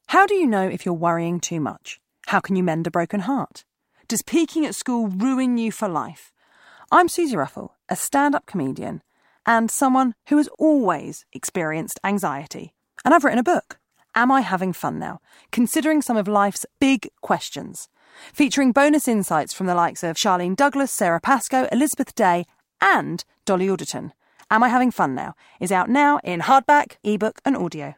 How do you know if you're worrying too much? How can you mend a broken heart? Does peaking at school ruin you for life? I'm Susie Ruffle, a stand-up comedian and someone who has always experienced anxiety. And I've written a book, Am I Having Fun Now? Considering some of life's big questions. Featuring bonus insights from the likes of Charlene Douglas, Sarah Pascoe, Elizabeth Day and Dolly Alderton. Am I Having Fun Now? Is out now in hardback, ebook and audio.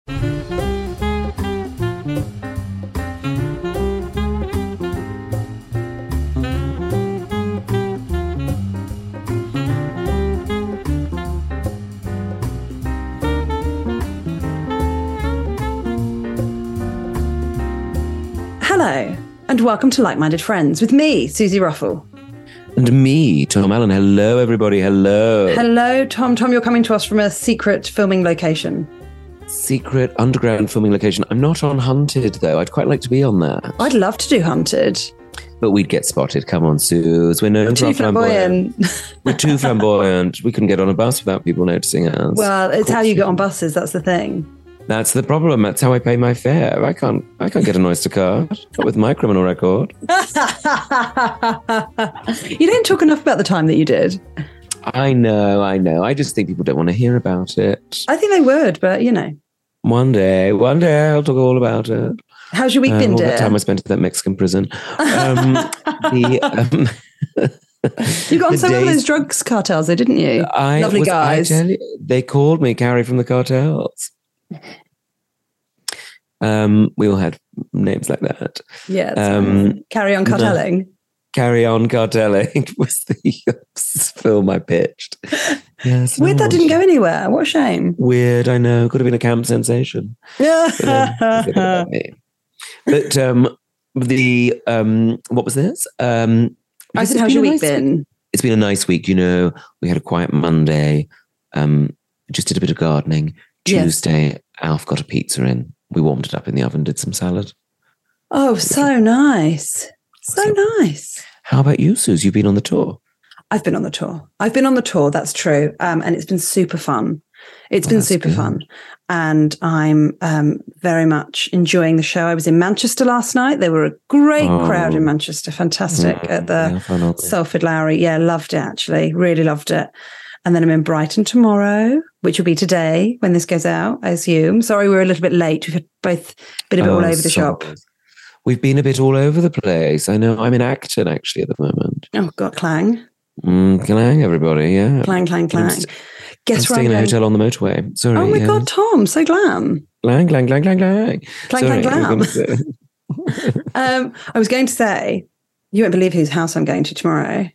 Hello, and welcome to Like-Minded Friends with me, Susie Ruffle. And me, Tom Allen. Hello, everybody. Hello. Hello, Tom. Tom, you're coming to us from a secret filming location. Secret underground filming location. I'm not on Hunted, though. I'd quite like to be on that. I'd love to do Hunted. But we'd get spotted. Come on, Suze. We're known for our flamboyant. We're too flamboyant. We couldn't get on a bus without people noticing us. Well, it's how you get on buses. That's the thing. That's the problem. That's how I pay my fare. I can't get an Oyster card. Not with my criminal record. You don't talk enough about the time that you did. I know. I just think people don't want to hear about it. I think they would, but you know. One day I'll talk all about it. How's your week been, all dear? that time I spent in that Mexican prison. You got on some of those drugs cartels, though, didn't you? Lovely guys. I tell you, they called me Carrie from the cartels. We all had names like that. Yeah. Carry on cartelling. No, carry on cartelling was the film I pitched. Yes, weird that didn't go anywhere. What a shame. Weird, I know. Could have been a camp sensation. Yeah. But what was this? I said, how's your week been? It's been a nice week. You know, we had a quiet Monday. Just did a bit of gardening. Tuesday, Alf got a pizza in. We warmed it up in the oven, did some salad. Oh, so nice. So nice. How about you, Suze? You've been on the tour. I've been on the tour. That's true. And it's been super fun. It's been super fun. And I'm very much enjoying the show. I was in Manchester last night. There were a great crowd in Manchester. Fantastic at the Salford Lowry. Yeah, loved it, actually. Really loved it. And then I'm in Brighton tomorrow, which will be today when this goes out, I assume. Sorry, we're a little bit late. We've had both been a bit all over the shop. We've been a bit all over the place. I know. I'm in Acton, actually, at the moment. Oh, God, clang. Clang, everybody, yeah. Clang. Guess where I'm staying in a hotel on the motorway. Sorry. Oh, my God, Tom, so glam. Clang. Clang, glam. I was going to say, you won't believe whose house I'm going to tomorrow.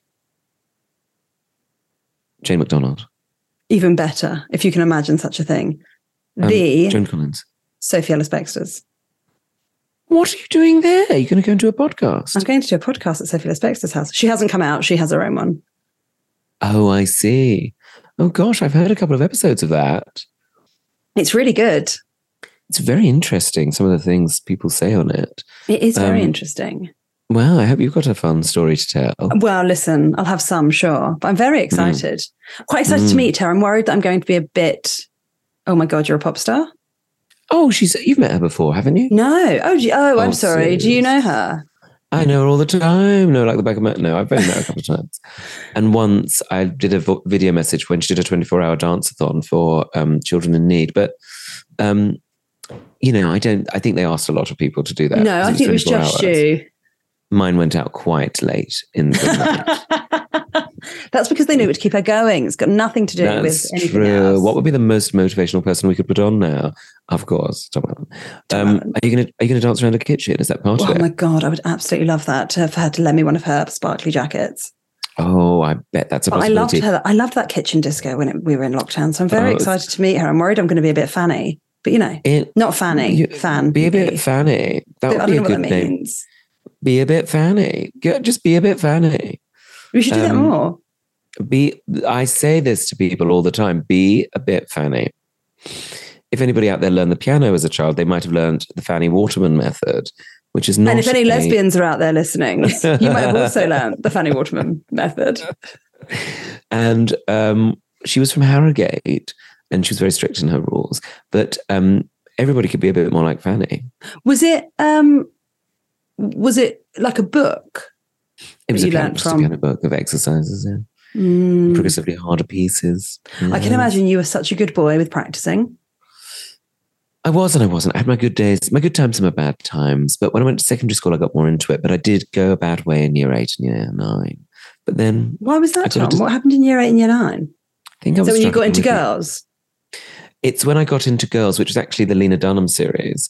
Jane McDonald. Even better, if you can imagine such a thing. Joan Collins. Sophie Ellis-Bextor's. What are you doing there? Are you going to go into a podcast? I'm going to do a podcast at Sophie Ellis-Bextor's house. She hasn't come out. She has her own one. Oh, I see. Oh, gosh, I've heard a couple of episodes of that. It's really good. It's very interesting, some of the things people say on it. It is very interesting. Well, I hope you've got a fun story to tell. Well, listen, I'll have some, sure. But I'm very excited. Quite excited to meet her. I'm worried that I'm going to be a bit, oh my God, you're a pop star? Oh, you've met her before, haven't you? No. I'm sorry. Do you know her? I know her all the time. No, like the back of my... No, I've only met her a couple of times. And once I did a video message when she did a 24-hour dance-a-thon for children in need. But, you know, I think they asked a lot of people to do that. No, I think it was just you. Mine went out quite late in the night. That's because they knew it to keep her going. It's got nothing to do with anything else. What would be the most motivational person we could put on now? Of course, Tom Allen. Are you going to dance around a kitchen? Is that part of it? Oh my God, I would absolutely love that, for her to lend me one of her sparkly jackets. Oh, I bet that's a possibility. I loved that kitchen disco when we were in lockdown. So I'm very excited to meet her. I'm worried I'm going to be a bit fanny, but you know, not fanny, fan. Be a bit fanny. That would be a good name. Be a bit fanny. Just be a bit fanny. We should do that more. I say this to people all the time. Be a bit fanny. If anybody out there learned the piano as a child, they might have learned the Fanny Waterman method, which is not. And if any lesbians are out there listening, you might have also learned the Fanny Waterman method. And she was from Harrogate, and she was very strict in her rules. But everybody could be a bit more like Fanny. Was it like a book? It was you a learnt piano book of exercises, yeah. Progressively harder pieces. I can imagine you were such a good boy with practicing. I was and I wasn't. I had my good days, my good times and my bad times. But when I went to secondary school, I got more into it. But I did go a bad way in year 8 and year 9. But then... Why was that, Tom? What happened in year 8 and year 9? I think I was when you got into girls? It's when I got into girls, which is actually the Lena Dunham series.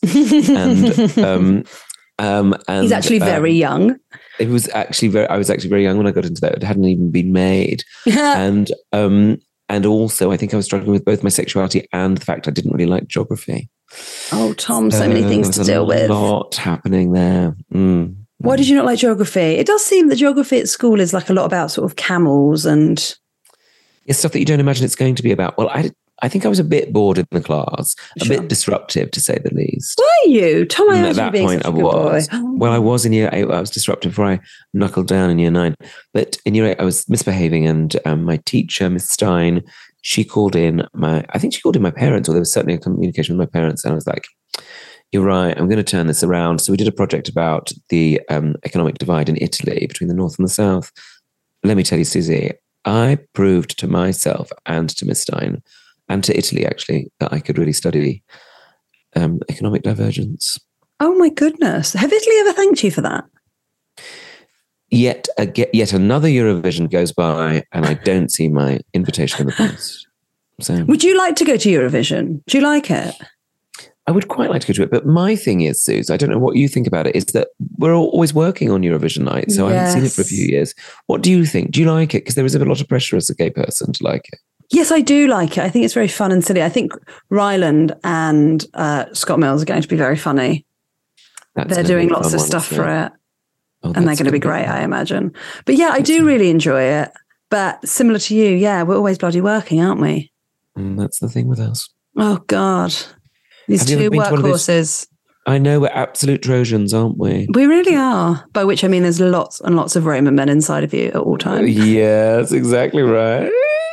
and he's actually very young. I was actually very young when I got into that. It hadn't even been made. And also, I think I was struggling with both my sexuality and the fact I didn't really like geography. Oh, Tom, so many things to deal with. A lot happening there. Why did you not like geography? It does seem that geography at school is like a lot about sort of camels and... It's stuff that you don't imagine it's going to be about. Well, I think I was a bit bored in the class, a bit disruptive, to say the least. Were you? Tom, I at that point, I was. Well, I was in year 8. I was disruptive before I knuckled down in year 9. But in year 8, I was misbehaving, and my teacher, Miss Stein, she called in my parents, or there was certainly a communication with my parents, and I was like, you're right, I'm going to turn this around. So we did a project about the economic divide in Italy between the North and the South. Let me tell you, Susie, I proved to myself and to Miss Stein and to Italy, actually, that I could really study economic divergence. Oh, my goodness. Have Italy ever thanked you for that? Yet another Eurovision goes by and I don't see my invitation in the post. So, would you like to go to Eurovision? Do you like it? I would quite like to go to it, but my thing is, Suze, I don't know what you think about it, is that we're always working on Eurovision night, so I haven't seen it for a few years. What do you think? Do you like it? Because there is a lot of pressure as a gay person to like it. Yes, I do like it. I think it's very fun and silly. I think Ryland and Scott Mills are going to be very funny. They're doing lots of stuff for it. And they're going to be great, I imagine. But yeah, I do really enjoy it. But similar to you, yeah, we're always bloody working, aren't we? That's the thing with us. Oh, God. These two workhorses. I know, we're absolute Trojans, aren't we? We really are. By which I mean there's lots and lots of Roman men inside of you at all times. Yeah, that's exactly right.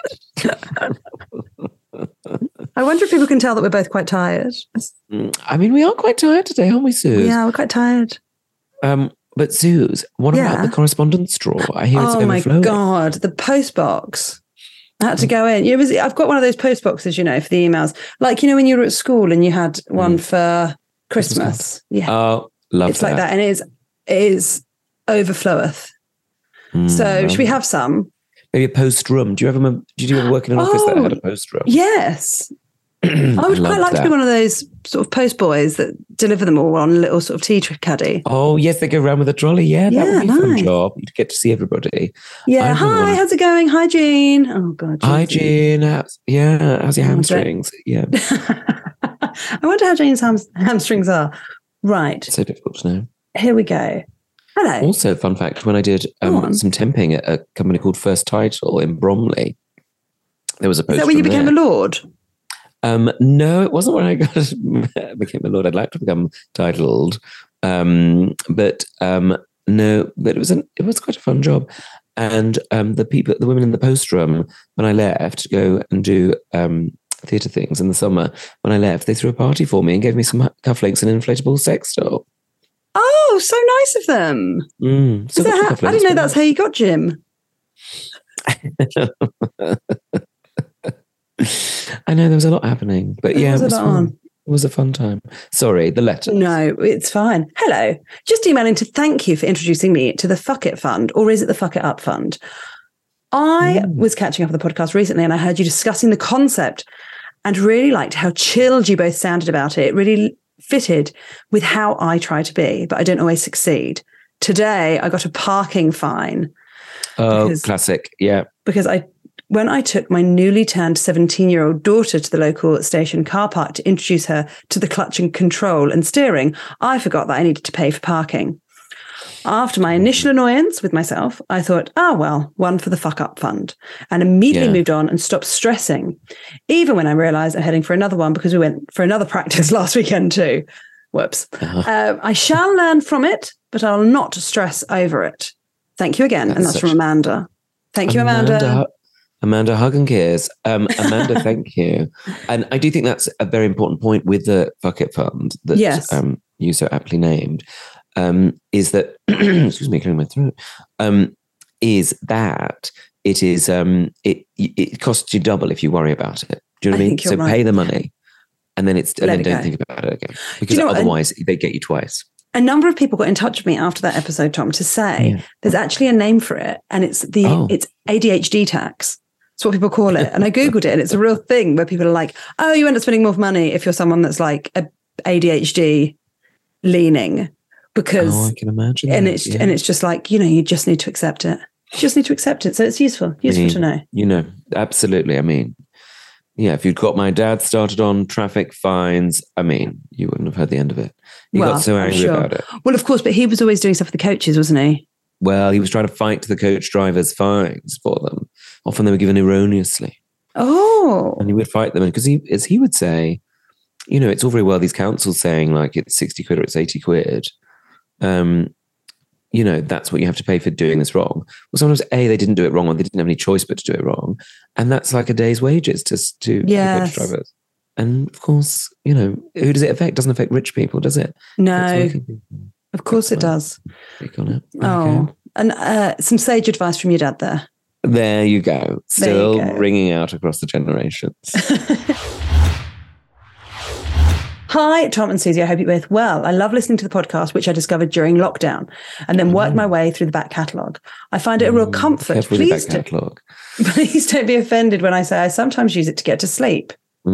I wonder if people can tell that we're both quite tired. I mean, we are quite tired today, aren't we, Suze? Yeah, we're quite tired. But Suze, what about the correspondence drawer? I hear it's overflowing. Oh my God, the post box. I had to go in. I've got one of those post boxes, for the emails. Like, when you were at school and you had one for Christmas. Yeah. Oh, love it's that. Like that. And it is overfloweth. So should we have some? Maybe a post room. Did you ever work in an office that had a post room? Yes. I would quite like to be one of those sort of post boys that deliver them all on a little sort of tea caddy. Oh, yes, they go around with a trolley. Yeah, that would be a fun job. You'd get to see everybody. Yeah. Hi, how's it going? Hi, Jean. Oh, God. Hi, Jean. How's your hamstrings? Yeah. I wonder how Jane's hamstrings are. Right. So difficult to know. Here we go. Hello. Also, fun fact, when I did some temping at a company called First Title in Bromley, there was a post. Is that when you became a lord? No, it wasn't when I became a lord. I'd like to become titled. No, but it was quite a fun job. And the women in the post room, when I left to go and do theatre things in the summer, when I left, they threw a party for me and gave me some cufflinks and an inflatable sex doll. Oh, so nice of them. I didn't know that's how you got Jim. I know there was a lot happening, but it was fun. It was a fun time. Sorry, the letter. No, it's fine. Hello. Just emailing to thank you for introducing me to the Fuck It Fund, or is it the Fuck It Up Fund? I was catching up with the podcast recently and I heard you discussing the concept and really liked how chilled you both sounded about it. It really fitted with how I try to be, but I don't always succeed. Today, I got a parking fine. Oh, classic. Yeah. Because when I took my newly turned 17-year-old daughter to the local station car park to introduce her to the clutch and control and steering, I forgot that I needed to pay for parking. After my initial annoyance with myself, I thought, one for the Fuck Up Fund, and immediately moved on and stopped stressing, even when I realised I'm heading for another one because we went for another practice last weekend too. Whoops. I shall learn from it, but I'll not stress over it. Thank you again. And that's from Amanda. Thank you, Amanda. Amanda, hug and kiss. Amanda, thank you. And I do think that's a very important point with the Fuck It Fund that Yes. you so aptly named, is that, excuse me, clearing my throat, is that it is, it costs you double if you worry about it. Do you know what I mean? think you're So right. pay the money and then don't go. think about it again. Because you know what? otherwise they get you twice. A number of people got in touch with me after that episode, Tom, to say there's actually a name for it, and it's it's ADHD tax. That's what people call it. And I Googled it, and it's a real thing where people are like, oh, you end up spending more money if you're someone that's like a ADHD leaning, because I can imagine. and it's just like, you just need to accept it. You just need to accept it. So it's useful to know. Absolutely. I mean, yeah, if you'd got my dad started on traffic fines, I mean, you wouldn't have heard the end of it. He got so angry about it. Well, of course, but he was always doing stuff with the coaches, wasn't he? Well, he was trying to fight the coach drivers' fines for them. Often they were given erroneously. Oh. And he would fight them. Because as he would say, it's all very well these councils saying like it's 60 quid or it's 80 quid. That's what you have to pay for doing this wrong. Well, sometimes they didn't do it wrong, or they didn't have any choice but to do it wrong. And that's like a day's wages to the coach drivers. And of course, who does it affect? It doesn't affect rich people, does it? No, of course it does. Click on it. Oh, okay. And some sage advice from your dad there. There you go. Still ringing out across the generations. Hi, Tom and Susie. I hope you're both well. I love listening to the podcast, which I discovered during lockdown, and then worked my way through the back catalogue. I find it a real comfort. Please don't be offended when I say I sometimes use it to get to sleep.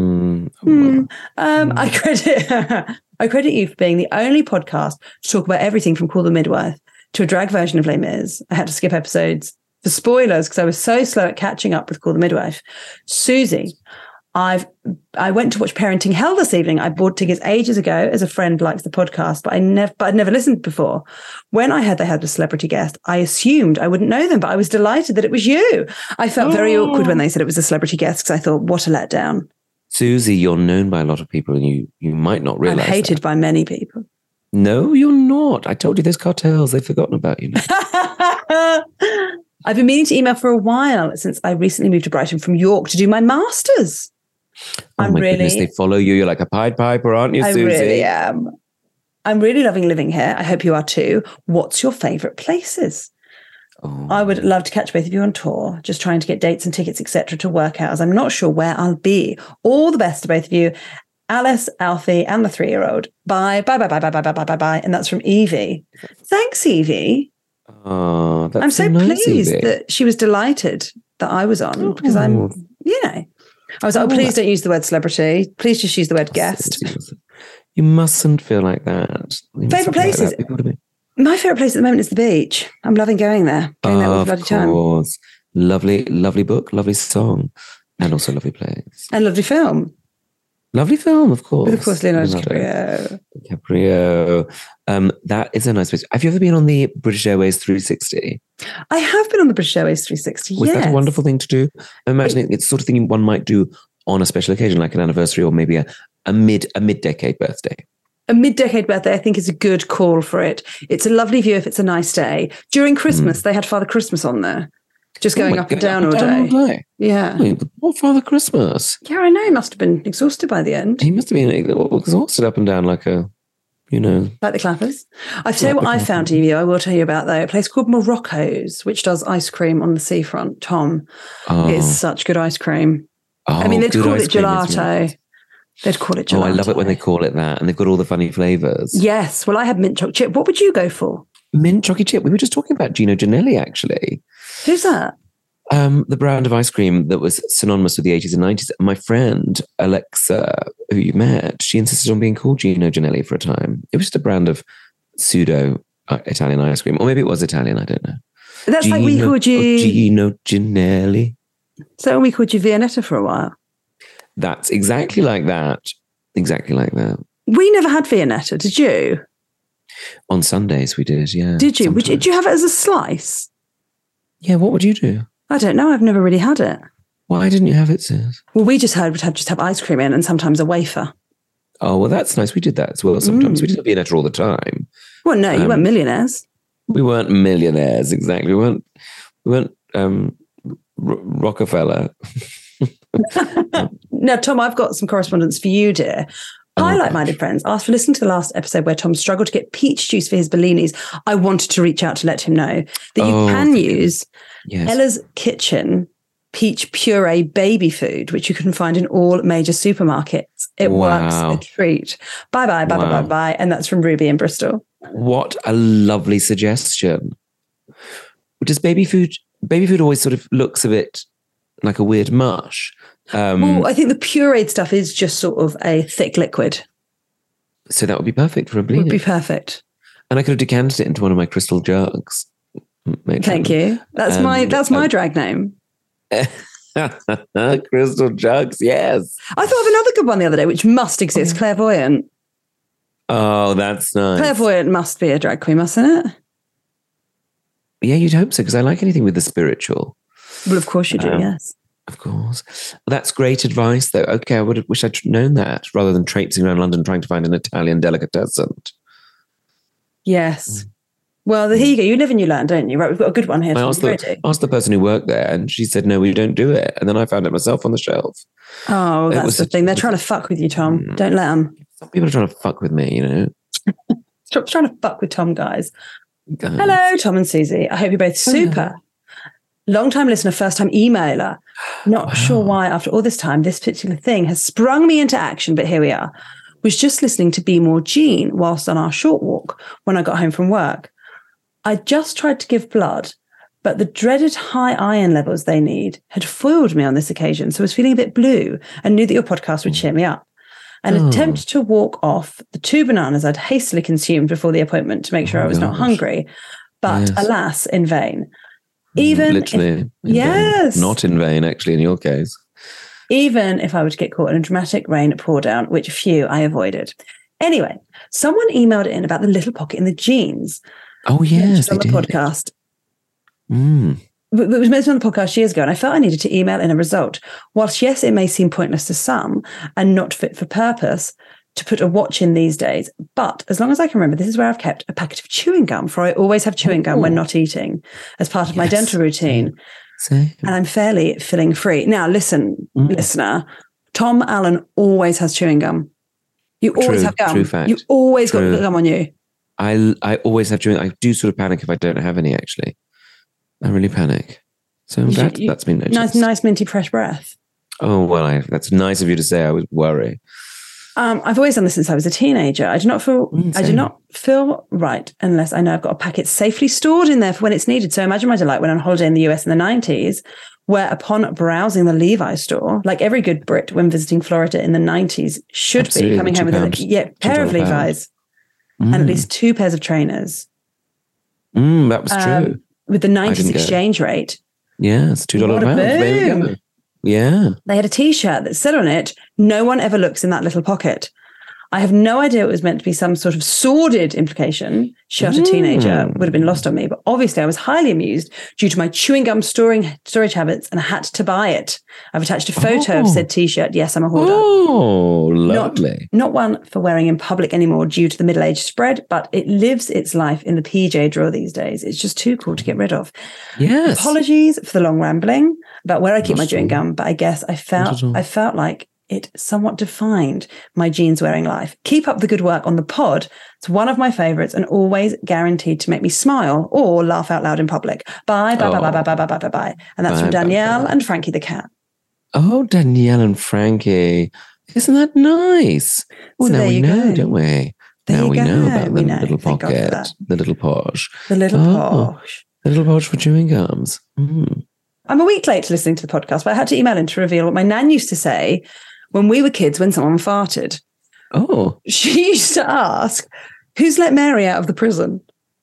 I credit you for being the only podcast to talk about everything from Call the Midwife to a drag version of Les Mis. I had to skip episodes for spoilers because I was so slow at catching up with Call the Midwife. Susie, I went to watch Parenting Hell this evening. I bought tickets ages ago as a friend likes the podcast, but I'd never listened before. When I heard they had a celebrity guest, I assumed I wouldn't know them, but I was delighted that it was you. I felt very awkward when they said it was a celebrity guest because I thought, what a letdown. Susie, you're known by a lot of people, and you might not realize I'm hated by many people. No, you're not. I told you there's cartels. They've forgotten about you now. I've been meaning to email for a while since I recently moved to Brighton from York to do my master's. Oh my goodness, they follow you. You're like a Pied Piper, aren't you, Susie? I really am. I'm really loving living here. I hope you are too. What's your favourite places? Oh. I would love to catch both of you on tour, just trying to get dates and tickets, etc., to work out, as I'm not sure where I'll be. All the best to both of you. Alice, Alfie, and the 3-year-old. Bye. And that's from Evie. Thanks, Evie. Oh, that's I'm so nice, pleased Evie. that she was delighted that I was on because I was like, please don't use the word celebrity. Please just use the word guest. You mustn't feel like that. Favourite places? My favourite place at the moment is the beach. I'm loving going there. Going there all the bloody time. Of course. Lovely, lovely book, lovely song, and also lovely place. And lovely film. Lovely film, of course. With, of course, Leonardo DiCaprio. That is a nice place. Have you ever been on the British Airways 360? I have been on the British Airways 360, Was that a wonderful thing to do? I'm imagining it's the sort of thing one might do on a special occasion, like an anniversary or maybe a mid-decade birthday. A mid-decade birthday, I think, is a good call for it. It's a lovely view if it's a nice day. During Christmas, they had Father Christmas on there. Just going up and down all day. Yeah. What Father Christmas? Yeah, I know. He must have been exhausted by the end. He must have been exhausted up and down like a, Like the Clappers. I'll tell you what I found, Evie, I will tell you about, though. A place called Morocco's, which does ice cream on the seafront. Tom, it's such good ice cream. I mean, they'd call it gelato. They'd call it gelato. Oh, I love it when they call it that. And they've got all the funny flavours. Yes. Well, I had mint chocolate chip. What would you go for? Mint chocolate chip. We were just talking about Gino Ginelli, actually. Who's that? The brand of ice cream that was synonymous with the 80s and 90s. My friend, Alexa, who you met, she insisted on being called Gino Ginelli for a time. It was just a brand of pseudo Italian ice cream. Or maybe it was Italian, I don't know. That's like we called you... Gino Ginelli. So we called you Viennetta for a while. That's exactly like that. Exactly like that. We never had Viennetta, did you? On Sundays we did, yeah. Did you? Did you have it as a slice? Yeah, what would you do? I don't know. I've never really had it. Why didn't you have it, sis? Well, we just would have ice cream in and sometimes a wafer. Oh, well, that's nice. We did that as well sometimes. We didn't have Viennetta all the time. Well, no, you weren't millionaires. We weren't millionaires, exactly. We weren't Rockefeller. Now, Tom, I've got some correspondence for you, dear. Hi, like-minded friends. After listening to the last episode where Tom struggled to get peach juice for his Bellinis, I wanted to reach out to let him know that you can use Ella's Kitchen peach puree baby food, which you can find in all major supermarkets. It works a treat. Bye. And that's from Ruby in Bristol. What a lovely suggestion. Does baby food always sort of looks a bit like a weird mush? Well, I think the pureed stuff is just sort of a thick liquid. So that would be perfect for a blini. Would be perfect. And I could have decanted it into one of my crystal jugs. Thank you. That's my drag name. Crystal jugs, yes. I thought of another good one the other day, which must exist. Clairvoyant. Oh, that's nice. Clairvoyant must be a drag queen, mustn't it? Yeah, you'd hope so, because I like anything with the spiritual. Well, of course you do, yes. Of course. Well, that's great advice, though. Okay, I would have wished I'd known that, rather than traipsing around London trying to find an Italian delicatessen. Yes. Well, here you go. You live and you learn, don't you? Right, we've got a good one here. I asked the person who worked there, and she said, no, we don't do it. And then I found it myself on the shelf. Oh, that's the thing. They're trying to fuck with you, Tom. Don't let them. Some people are trying to fuck with me, you know. Stop trying to fuck with Tom, guys. Hello, Tom and Susie. I hope you're both super. Long-time listener, first-time emailer. Not sure why, after all this time, this particular thing has sprung me into action, but here we are. Was just listening to Be More Jean whilst on our short walk when I got home from work. I just tried to give blood, but the dreaded high iron levels they need had foiled me on this occasion, so I was feeling a bit blue and knew that your podcast would cheer me up. An attempt to walk off the 2 bananas I'd hastily consumed before the appointment to make sure I was not hungry, but alas, in vain. Literally, vain. Not in vain, actually, in your case. Even if I were to get caught in a dramatic rain pour down, which few I avoided. Anyway, someone emailed in about the little pocket in the jeans. Oh, yes, on the podcast. It was mentioned on the podcast years ago, and I felt I needed to email in a result. Whilst, yes, it may seem pointless to some and not fit for purpose to put a watch in these days, but as long as I can remember, this is where I've kept a packet of chewing gum, for I always have chewing gum when not eating as part of my dental routine. Same. And I'm fairly filling free. Now, listen, listener, Tom Allen always has chewing gum. You always have gum. True fact. You always got gum on you. I always have chewing. I do sort of panic if I don't have any, actually. I really panic. So I'm glad that's been noticed. Nice minty fresh breath. Oh, well, that's nice of you to say. I would worry. I've always done this since I was a teenager. I do not feel right unless I know I've got a packet safely stored in there for when it's needed. So imagine my delight when on holiday in the US in the 90s, where upon browsing the Levi's store, like every good Brit when visiting Florida in the 90s should be coming home with a pair of Levi's and at least 2 pairs of trainers. That was true. With the 90s exchange rate. Yeah, it's $2 a pound. There we go. Yeah. They had a T-shirt that said on it, "No one ever looks in that little pocket." I have no idea it was meant to be some sort of sordid implication. Shut a teenager would have been lost on me. But obviously I was highly amused due to my chewing gum storage habits and had to buy it. I've attached a photo of said T-shirt. Yes, I'm a hoarder. Oh, lovely. Not one for wearing in public anymore due to the middle-aged spread, but it lives its life in the PJ drawer these days. It's just too cool to get rid of. Yes. Apologies for the long rambling about where I keep my chewing gum, but I guess I felt like it somewhat defined my jeans wearing life. Keep up the good work on the pod. It's one of my favorites and always guaranteed to make me smile or laugh out loud in public. Bye. And that's from Danielle and Frankie the cat. Oh, Danielle and Frankie. Isn't that nice? Well, now we know, don't we? Now we know about the little pocket, the little posh. The little posh. The little posh for chewing gums. I'm a week late to listening to the podcast, but I had to email in to reveal what my nan used to say when we were kids when someone farted. Oh. She used to ask, "Who's let Mary out of the prison?"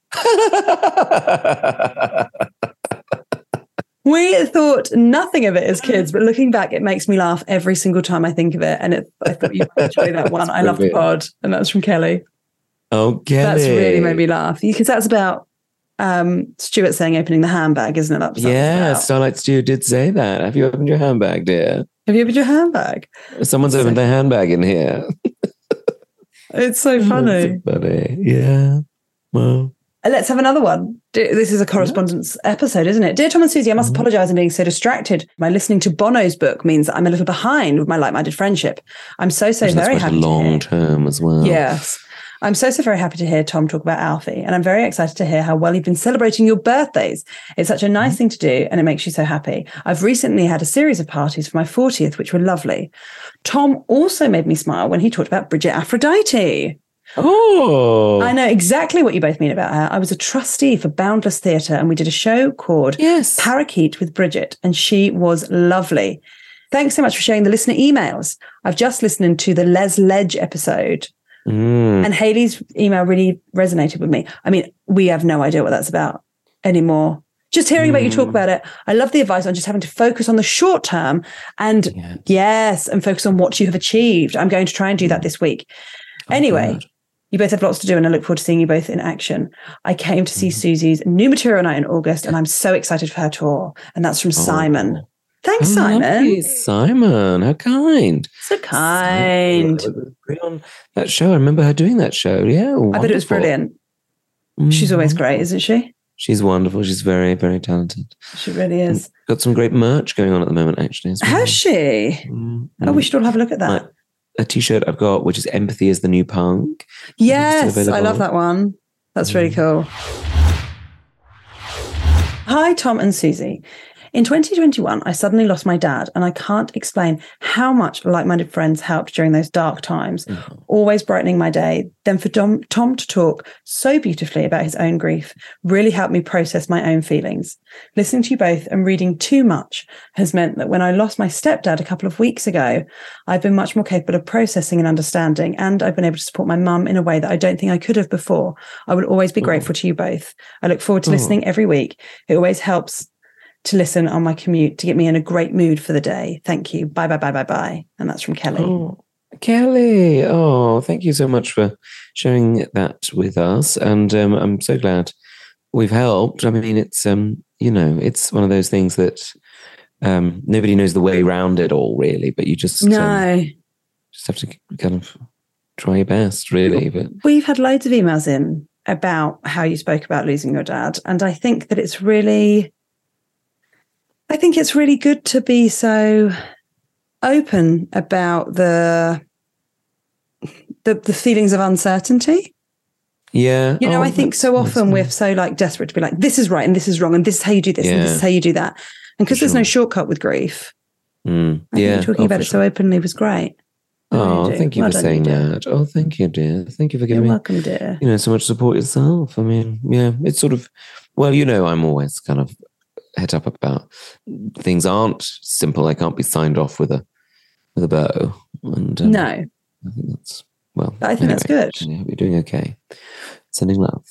We thought nothing of it as kids, but looking back, it makes me laugh every single time I think of it. And I thought you might enjoy that one. I love the pod. And that's from Kelly. Oh, Kelly. That's really made me laugh. Because that's about Stuart saying opening the handbag, isn't it? Yeah, Starlight Stew did say that. Have you opened your handbag, dear? Have you opened your handbag? Someone's opened their handbag in here. It's so funny. That's so funny. Yeah. Well, Let's have another one. This is a correspondence episode, isn't it? Dear Tom and Susie, I must apologise for being so distracted. My listening to Bono's book means that I'm a little behind with my like-minded friendship. I'm so very happy long term as well. Yes. I'm so very happy to hear Tom talk about Alfie, and I'm very excited to hear how well you've been celebrating your birthdays. It's such a nice thing to do, and it makes you so happy. I've recently had a series of parties for my 40th, which were lovely. Tom also made me smile when he talked about Bridget Aphrodite. Oh, I know exactly what you both mean about her. I was a trustee for Boundless Theatre, and we did a show called Parakeet with Bridget, and she was lovely. Thanks so much for sharing the listener emails. I've just listened to the Les Ledge episode, and Hayley's email really resonated with me. I mean, we have no idea what that's about anymore. Just hearing about you talk about it, I love the advice on just having to focus on the short term and and focus on what you have achieved. I'm going to try and do that this week. Anyway. You both have lots to do, and I look forward to seeing you both in action. I came to see Susie's new material night in August, and I'm so excited for her tour. And that's from Simon. Thanks, Simon. Lovely, Simon, how kind. So kind. On that show, I remember her doing that show. Yeah, wonderful. I bet it was brilliant. She's always great, isn't she? She's wonderful. She's very, very talented. She really is. Got some great merch going on at the moment, actually. As well. Has she? Oh, we should all have a look at that. A t-shirt I've got, which is Empathy is the New Punk. Yes, I love that one. That's really cool. Hi, Tom and Susie. In 2021, I suddenly lost my dad, and I can't explain how much like-minded friends helped during those dark times, always brightening my day. Then for Tom to talk so beautifully about his own grief really helped me process my own feelings. Listening to you both and reading too much has meant that when I lost my stepdad a couple of weeks ago, I've been much more capable of processing and understanding, and I've been able to support my mum in a way that I don't think I could have before. I will always be grateful to you both. I look forward to listening every week. It always helps to listen on my commute to get me in a great mood for the day. Thank you. Bye, bye, bye, bye, bye. And that's from Kelly. Oh, Kelly. Oh, thank you so much for sharing that with us. And I'm so glad we've helped. I mean, it's, it's one of those things that nobody knows the way around it all, really, but you just have to kind of try your best, really. But we've had loads of emails in about how you spoke about losing your dad. And I think that it's really good to be so open about the feelings of uncertainty. Yeah. I think so often we're so desperate to be like, this is right and this is wrong and this is how you do this and this is how you do that. And because there's no shortcut with grief, I think talking about it so openly was great. Thank you for saying that. Oh, thank you, dear. Thank you for giving me. You're welcome, dear. So much support yourself. I mean, it's sort of, I'm always kind of head up about things aren't simple. They can't be signed off with a bow. And no, I think that's that's good. Yeah, we're doing okay. Sending love.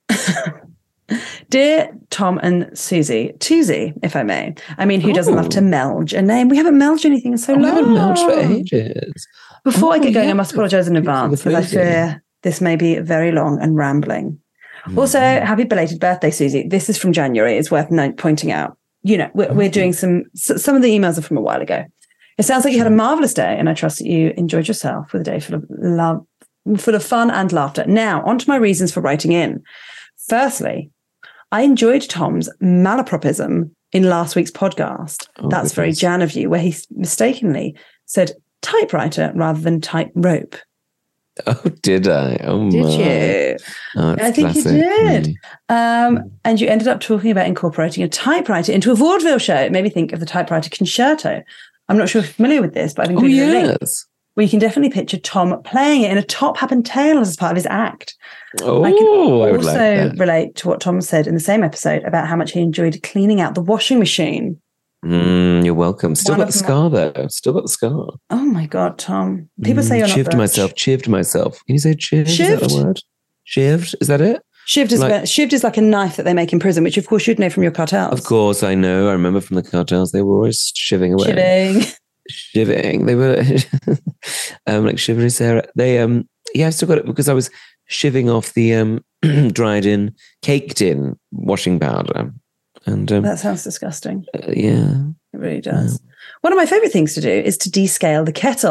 Dear Tom and Susie, if I may. I mean, who doesn't love to melge a name? We haven't melged anything in so long. We haven't melged for ages. Before I get going, I must apologise in advance because I fear this may be very long and rambling. Also, happy belated birthday, Susie. This is from January. It's worth pointing out. We're doing some of the emails are from a while ago. It sounds like you had a marvellous day, and I trust that you enjoyed yourself with a day full of love, full of fun and laughter. Now, on to my reasons for writing in. Firstly, I enjoyed Tom's malapropism in last week's podcast. That's very Jan of you, where he mistakenly said typewriter rather than tightrope. Oh, did I? Oh, did you? Oh, I think you did. And you ended up talking about incorporating a typewriter into a vaudeville show. It made me think of the typewriter concerto. I'm not sure if you're familiar with this, but I've included a link where you can definitely picture Tom playing it in a top hat and tail as part of his act. Oh, I can also like that. relate to what Tom said in the same episode about how much he enjoyed cleaning out the washing machine. You're welcome. Still got the scar, though. Still got the scar. Oh, my God, Tom. People say you're not Chived myself. Can you say chived? Chived? Is that the word? Chived? Is that it? Shived is like a knife that they make in prison, which, of course, you'd know from your cartels. Of course, I know. I remember from the cartels. They were always shivving away. Shivving. They were like Shivery Sarah. They, I've still got it because I was shivving off the dried in, caked in washing powder. And that sounds disgusting. Yeah. It really does. One of my favourite things to do is to descale the kettle.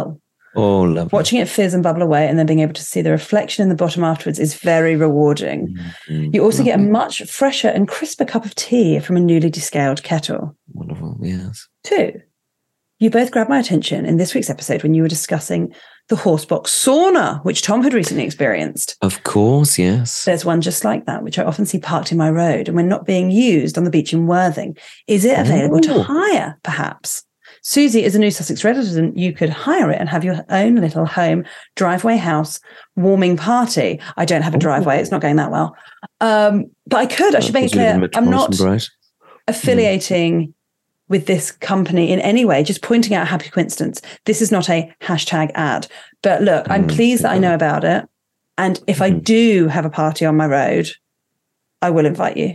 Oh, lovely. Watching it fizz and bubble away and then being able to see the reflection in the bottom afterwards is very rewarding. Mm-hmm. You also get a much fresher and crisper cup of tea from a newly descaled kettle. Wonderful, yes. 2, you both grabbed my attention in this week's episode when you were discussing the horsebox sauna, which Tom had recently experienced. Of course, yes. There's one just like that, which I often see parked in my road and when not being used on the beach in Worthing. Is it available to hire, perhaps? Susie is a new Sussex resident. You could hire it and have your own little home driveway house warming party. I don't have a driveway. It's not going that well. But I could. I should make it clear. I'm not affiliating with this company in any way, just pointing out a happy coincidence. This is not a hashtag ad. But look, I'm pleased that I know about it. And if I do have a party on my road, I will invite you.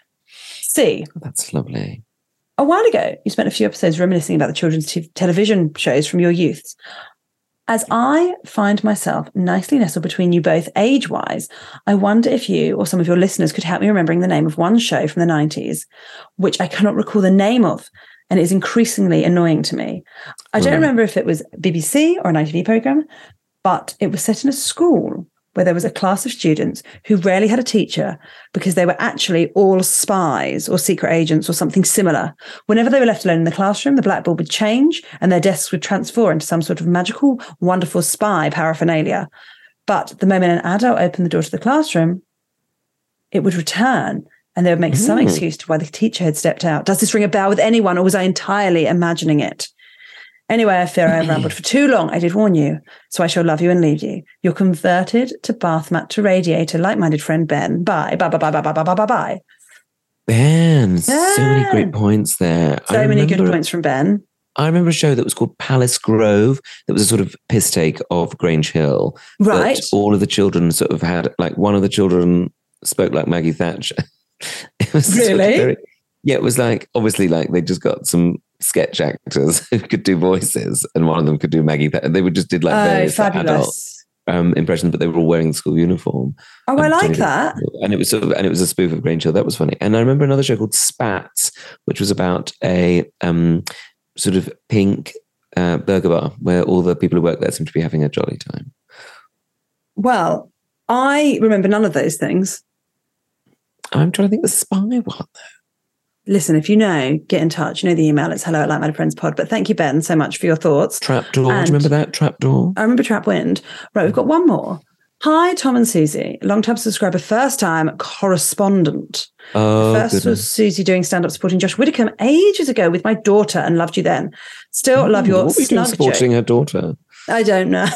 C. That's lovely. A while ago, you spent a few episodes reminiscing about the children's television shows from your youth. As I find myself nicely nestled between you both age-wise, I wonder if you or some of your listeners could help me remembering the name of one show from the 90s, which I cannot recall the name of, and it is increasingly annoying to me. I don't remember if it was BBC or an ITV programme, but it was set in a school where there was a class of students who rarely had a teacher because they were actually all spies or secret agents or something similar. Whenever they were left alone in the classroom, the blackboard would change and their desks would transform into some sort of magical, wonderful spy paraphernalia. But the moment an adult opened the door to the classroom, it would return and they would make some excuse to why the teacher had stepped out. Does this ring a bell with anyone, or was I entirely imagining it? Anyway, I fear I have rambled for too long. I did warn you, so I shall love you and leave you. Your converted to bath mat to radiator, like-minded friend Ben. Bye, bye, bye, bye, bye, bye, bye, bye, bye. Ben, so many great points there. So many good points from Ben. I remember a show that was called Palace Grove. That was a sort of piss take of Grange Hill. Right. But all of the children sort of had, like, one of the children spoke like Maggie Thatcher. It was really? Yeah, it was like, obviously, like, they just got some sketch actors who could do voices, and one of them could do Maggie Thatcher. They would just did like various adult impressions, but they were all wearing the school uniform. Oh, I like that. And it was a spoof of Grange Hill. That was funny. And I remember another show called Spats, which was about a sort of pink burger bar where all the people who work there seem to be having a jolly time. Well, I remember none of those things. I'm trying to think the spy one, though. Listen, if you know, get in touch. You know the email. It's hello@LikeMindedFriendsPod. But thank you, Ben, so much for your thoughts. Trapdoor. Do you remember that? Trapdoor? I remember Trapwind. Right, we've got one more. Hi, Tom and Susie. Long-time subscriber, first-time correspondent. Oh, First was Susie doing stand-up supporting Josh Widdicombe ages ago with my daughter and loved you then. Still love your what were you doing snug supporting joke. her daughter? I don't know.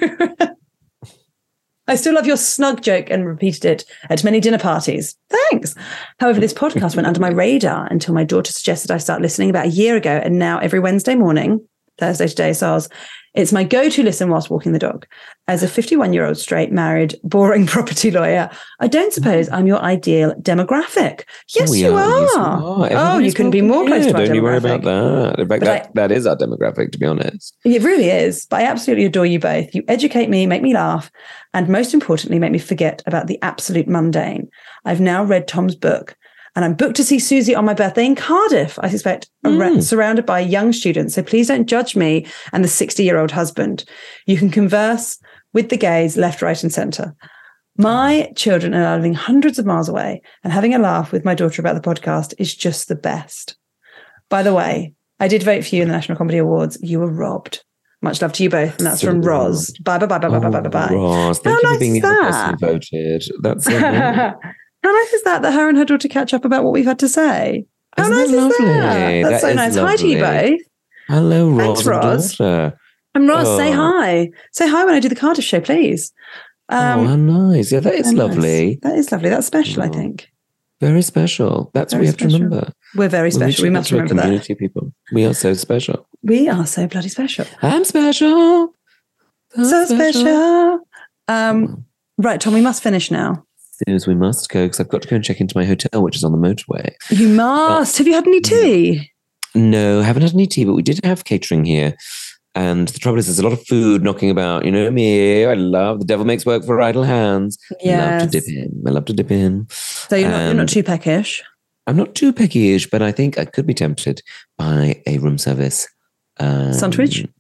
I still love your snug joke and repeated it at many dinner parties. Thanks. However, this podcast went under my radar until my daughter suggested I start listening about a year ago. And now every Wednesday morning, Thursday today, SARS, it's my go-to listen whilst walking the dog. As a 51-year-old straight, married, boring property lawyer, I don't suppose I'm your ideal demographic. Yes, you are. Yes, you are. Oh, you couldn't be more close to our demographic. Don't you worry about that. In fact, that is our demographic, to be honest. It really is. But I absolutely adore you both. You educate me, make me laugh, and most importantly, make me forget about the absolute mundane. I've now read Tom's book, and I'm booked to see Susie on my birthday in Cardiff, I suspect, surrounded by young students. So please don't judge me and the 60-year-old husband. You can converse with the gays left, right, and centre. My children are living hundreds of miles away, and having a laugh with my daughter about the podcast is just the best. By the way, I did vote for you in the National Comedy Awards. You were robbed. Much love to you both. And that's from Roz. Bye, bye, bye, bye, bye, bye, bye, bye. Roz, thank you for being the person who voted. That's How nice is that her and her daughter catch up about what we've had to say? How nice is that? That's so nice. Hi to you both. Hello, Roz. Thanks, Roz. Daughter. And Roz, say hi. Say hi when I do the Cardiff show, please. How nice. Yeah, that is lovely. That is lovely. That's special, I think. Very special. That's what we have to remember. We're very special. We must remember that. Community people. We are so special. We are so bloody special. I'm special. So special. Right, Tom, we must finish now. As soon as we must go, because I've got to go and check into my hotel, which is on the motorway. You must. Have you had any tea? No, I haven't had any tea, but we did have catering here. And the trouble is, there's a lot of food knocking about. You know me. I love the devil makes work for idle hands. Yes. I love to dip in. So you're not too peckish? I'm not too peckish, but I think I could be tempted by a room service. Sandwich?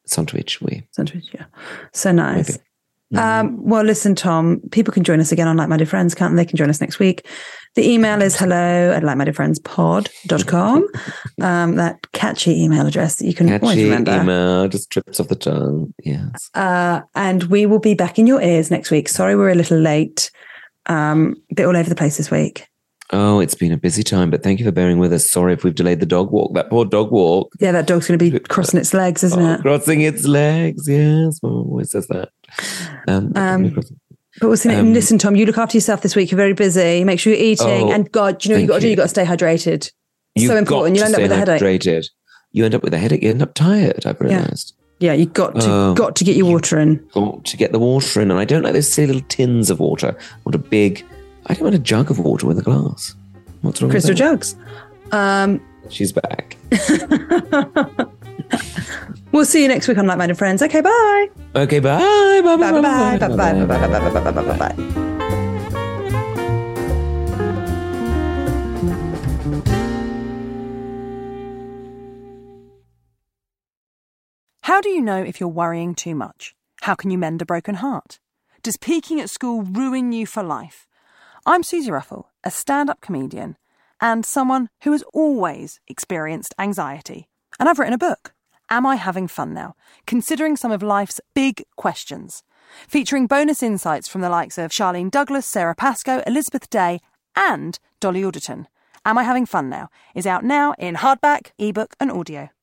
Sandwich, Sandwich, yeah. So nice. Maybe. Well, listen, Tom, people can join us again on Like Minded Friends, can't they? They can join us next week. The email is hello@likemindedfriendspod.com. That catchy email address that you can always remember. Email, just trips off the tongue. Yes. And we will be back in your ears next week. Sorry, we're a little late. Bit all over the place this week. Oh, it's been a busy time, but thank you for bearing with us. Sorry if we've delayed the dog walk. That poor dog walk. Yeah, that dog's going to be crossing its legs, isn't it? Crossing its legs, yes. Mum always says that. But we'll see. Listen, Tom, you look after yourself this week. You're very busy. Make sure you're eating. And God, you know what you got to do? You've got to stay hydrated. So important. You end up with a headache. You end up with a headache. You end up tired, I've realised. Yeah, you've got to get your water in. Got to get the water in. And I don't like those silly little tins of water. I don't want a jug of water with a glass. What's wrong Crystal with that? jugs. She's back. We'll see you next week on Like Minded Friends. Okay, bye. Okay, bye. Bye, bye, Bye, bye, bye, bye, bye, bye, bye, bye, bye, bye, bye. How do you know if you're worrying too much? How can you mend a broken heart? Does peaking at school ruin you for life? I'm Susie Ruffle, a stand-up comedian and someone who has always experienced anxiety. And I've written a book, Am I Having Fun Now? Considering some of life's big questions. Featuring bonus insights from the likes of Charlene Douglas, Sarah Pascoe, Elizabeth Day and Dolly Alderton. Am I Having Fun Now? Is out now in hardback, ebook and audio.